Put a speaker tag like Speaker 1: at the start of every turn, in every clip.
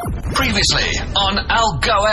Speaker 1: Previously on Algoa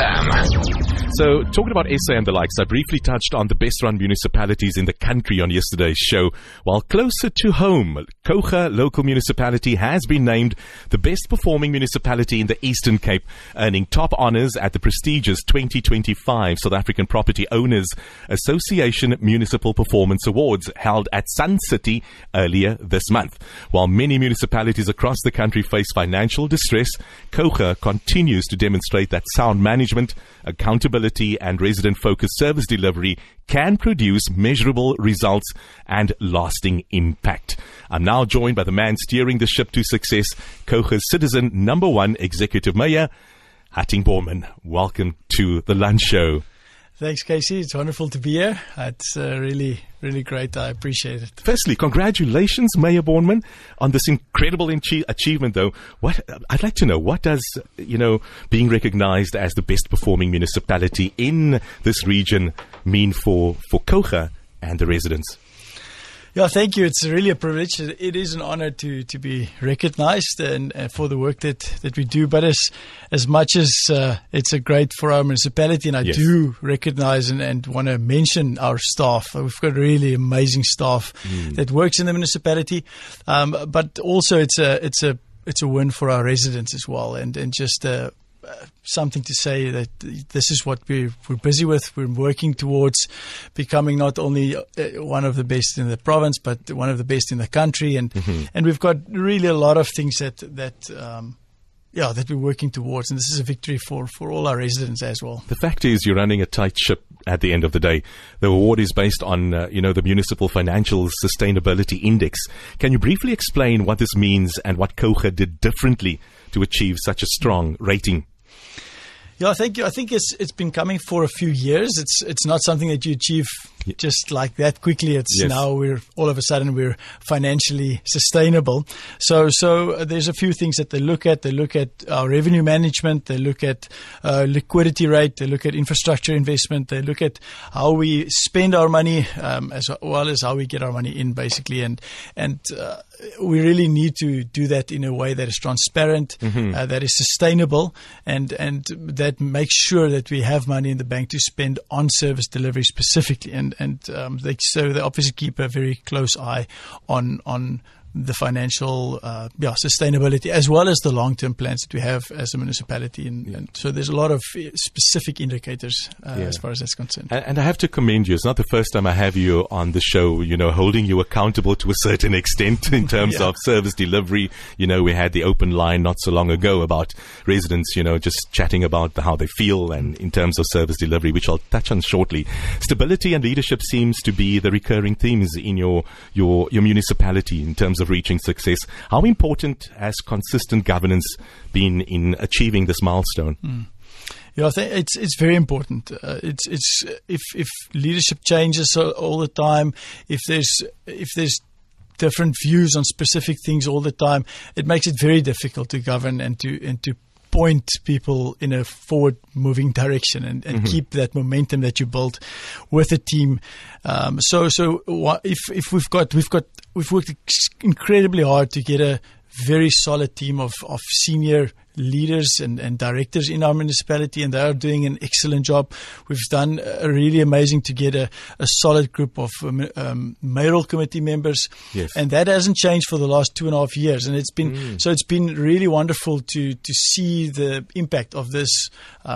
Speaker 1: FM.
Speaker 2: So, talking about SA and the likes, I briefly touched on the best-run municipalities in the country on yesterday's show. While closer to home, Coega local municipality has been named the best-performing municipality in the Eastern Cape, earning top honours at the prestigious 2025 South African Property Owners Association Municipal Performance Awards held at Sun City earlier this month. While many municipalities across the country face financial distress, Coega continues to demonstrate that sound management, accountability and resident-focused service delivery can produce measurable results and lasting impact. I'm now joined by the man steering the ship to success, Coega's citizen number one executive mayor, Hatting Borman. Welcome to the lunch show.
Speaker 3: Thanks, Casey. It's wonderful to be here. It's really great. I appreciate it.
Speaker 2: Firstly, congratulations, Mayor Borman, on this incredible achievement, though. I'd like to know, what does, being recognized as the best performing municipality in this region mean for Coega and the residents?
Speaker 3: Yeah, thank you. It's really a privilege. It is an honor to be recognized and for the work that we do. But as much as it's a great for our municipality, and I do recognize and want to mention our staff. We've got really amazing staff that works in the municipality. But also it's a win for our residents as well, and just something to say that this is what we're busy with. We're working towards becoming not only one of the best in the province, but one of the best in the country. And we've got really a lot of things that we're working towards. And this is a victory for all our residents as well.
Speaker 2: The fact is, you're running a tight ship at the end of the day. The award is based on, the Municipal Financial Sustainability Index. Can you briefly explain what this means and what Coega did differently to achieve such a strong rating?
Speaker 3: Yeah, thank you. I think it's been coming for a few years. It's not something that you achieve just like that quickly. It's now we're all of a sudden we're financially sustainable. So there's a few things that they look at. They look at our revenue management. They look at liquidity rate. They look at infrastructure investment. They look at how we spend our money as well as how we get our money in, basically. And we really need to do that in a way that is transparent, that is sustainable, and that makes sure that we have money in the bank to spend on service delivery specifically. So they obviously keep a very close eye on the financial sustainability, as well as the long-term plans that we have as a municipality. And so there's a lot of specific indicators as far as that's concerned.
Speaker 2: And I have to commend you. It's not the first time I have you on the show, holding you accountable to a certain extent in terms of service delivery. We had the open line not so long ago about residents, just chatting about how they feel and in terms of service delivery, which I'll touch on shortly. Stability and leadership seems to be the recurring themes in your municipality in terms of reaching success. How important has consistent governance been in achieving this milestone?
Speaker 3: Yeah, I think it's very important. It's if leadership changes all the time, if there's different views on specific things all the time, it makes it very difficult to govern and to point people in a forward-moving direction and keep that momentum that you built with a team. So if we've worked incredibly hard to get a very solid team of senior leaders and directors in our municipality, and they are doing an excellent job. We've done really amazing to get a solid group of mayoral committee members, and that hasn't changed for the last 2.5 years. And it's been so it's been really wonderful to see the impact of this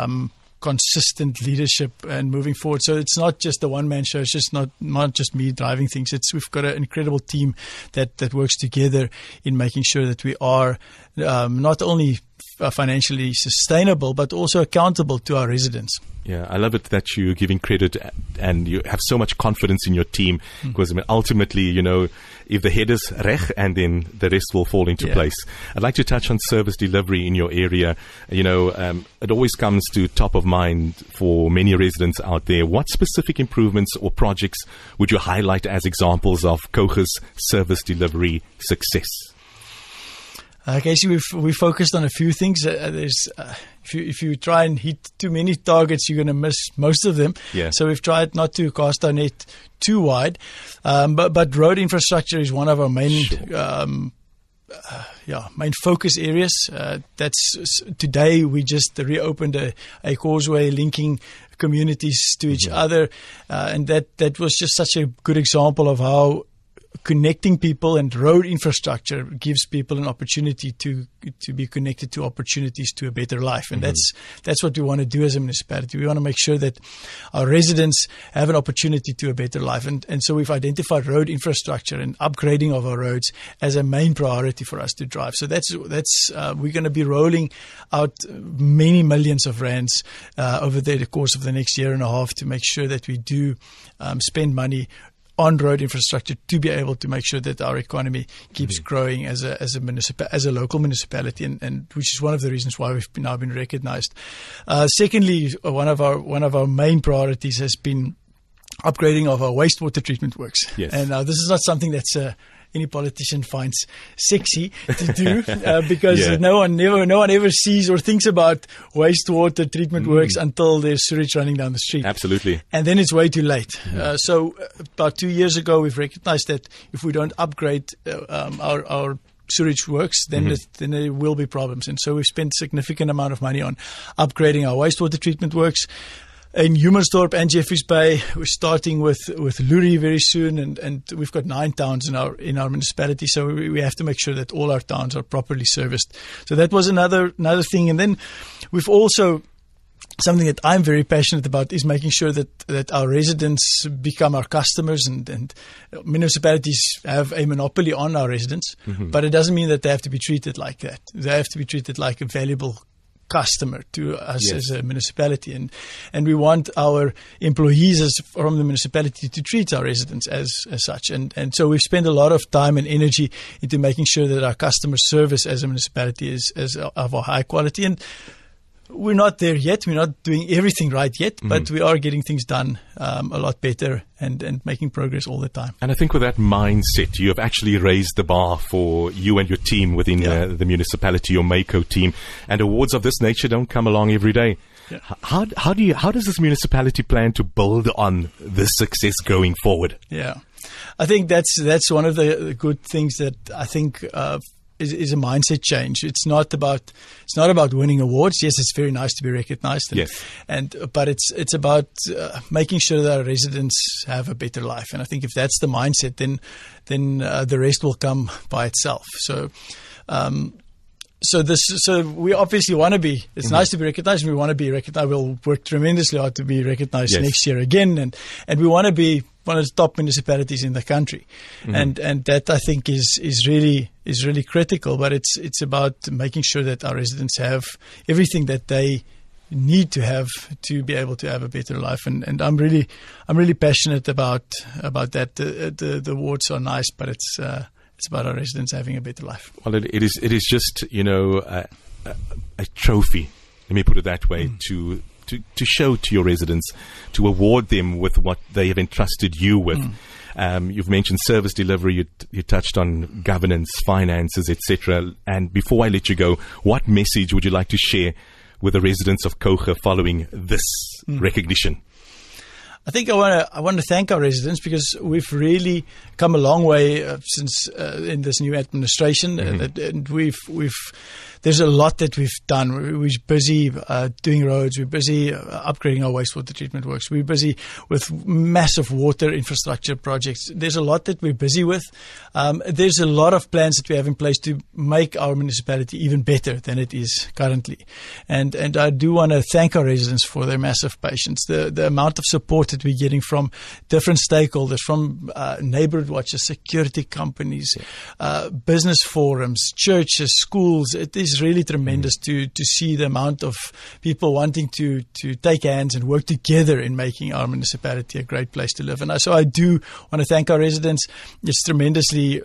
Speaker 3: consistent leadership and moving forward. So it's not just a one-man show. It's just not just me driving things. We've got an incredible team that works together in making sure that we are not only financially sustainable, but also accountable to our residents.
Speaker 2: Yeah, I love it that you're giving credit and you have so much confidence in your team, because ultimately, if the head is reg, and then the rest will fall into place. I'd like to touch on service delivery in your area. It always comes to top of mind for many residents out there. What specific improvements or projects would you highlight as examples of Coega's service delivery success?
Speaker 3: Casey, we focused on a few things. If you try and hit too many targets, you're going to miss most of them.
Speaker 2: Yeah.
Speaker 3: So we've tried not to cast our net too wide. But road infrastructure is one of our main main focus areas. Today we just reopened a causeway linking communities to each other, and that was just such a good example of how connecting people and road infrastructure gives people an opportunity to be connected to opportunities to a better life. And that's what we want to do as a municipality. We want to make sure that our residents have an opportunity to a better life. And so we've identified road infrastructure and upgrading of our roads as a main priority for us to drive. So we're going to be rolling out many millions of rands over the course of the next year and a half to make sure that we do spend money on road infrastructure to be able to make sure that our economy keeps growing as a local municipality, and which is one of the reasons why we've now been recognized. Secondly, one of our main priorities has been upgrading of our wastewater treatment works.
Speaker 2: Yes.
Speaker 3: And this is not something that's any politician finds sexy to do because no one ever sees or thinks about wastewater treatment works until there's sewage running down the street.
Speaker 2: Absolutely.
Speaker 3: And then it's way too late. So about 2 years ago, we've recognized that if we don't upgrade our sewage works, then there will be problems. And so we've spent a significant amount of money on upgrading our wastewater treatment works. In Humansdorp and Jeffreys Bay, we're starting with Lurie very soon, and we've got 9 towns in our municipality, so we have to make sure that all our towns are properly serviced. So that was another thing. And then we've also, something that I'm very passionate about is making sure that our residents become our customers, and municipalities have a monopoly on our residents, but it doesn't mean that they have to be treated like that. They have to be treated like a valuable customer to us as a municipality, and we want our employees from the municipality to treat our residents as such, and so we've spent a lot of time and energy into making sure that our customer service as a municipality is of a high quality. And we're not there yet. We're not doing everything right yet, but we are getting things done a lot better and making progress all the time.
Speaker 2: And I think with that mindset, you have actually raised the bar for you and your team within the municipality, your MACO team. And awards of this nature don't come along every day. Yeah. How does this municipality plan to build on this success going forward?
Speaker 3: Yeah, I think that's one of the good things that I think is a mindset change. It's not about winning awards. Yes, it's very nice to be recognized. But it's about making sure that our residents have a better life. And I think if that's the mindset, then the rest will come by itself. So we obviously want to be. It's nice to be recognized, and we want to be recognized. We'll work tremendously hard to be recognized next year again, and we want to be one of the top municipalities in the country, and that I think is really critical. But it's about making sure that our residents have everything that they need to have to be able to have a better life, and I'm really passionate about that. The awards are nice, but it's about our residents having a better life.
Speaker 2: Well, it is just a trophy. Let me put it that way to show to your residents, to award them with what they have entrusted you with. You've mentioned service delivery. You touched on governance, finances, etc. And before I let you go, what message would you like to share with the residents of Coega following this recognition?
Speaker 3: I think I want to thank our residents, because we've really come a long way since in this new administration, and there's a lot that we've done. We're busy doing roads. We're busy upgrading our wastewater treatment works. We're busy with massive water infrastructure projects. There's a lot that we're busy with. There's a lot of plans that we have in place to make our municipality even better than it is currently. And I do want to thank our residents for their massive patience. The amount of support that we're getting from different stakeholders, from neighborhood watches, security companies, business forums, churches, schools. It is really tremendous to see the amount of people wanting to take hands and work together in making our municipality a great place to live. And so I do want to thank our residents. It's tremendously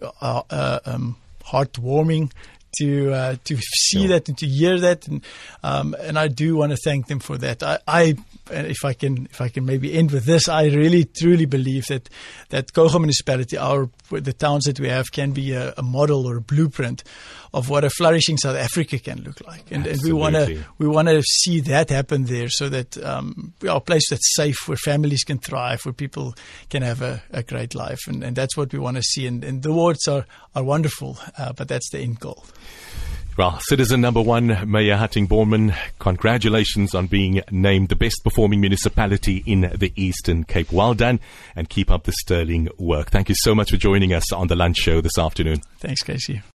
Speaker 3: heartwarming to see that and to hear that, and I do want to thank them for that. If I can maybe end with this, I really truly believe that Coega municipality, the towns that we have, can be a model or a blueprint of what a flourishing South Africa can look like. And we
Speaker 2: Absolutely.
Speaker 3: want to see that happen there, so that we are a place that's safe, where families can thrive, where people can have a great life. And that's what we want to see. And the awards are wonderful, but that's the end goal.
Speaker 2: Well, citizen number one, Mayor Hattingh Boonman, congratulations on being named the best performing municipality in the Eastern Cape. Well done, and keep up the sterling work. Thank you so much for joining us on the Lunch Show this afternoon.
Speaker 3: Thanks, Casey.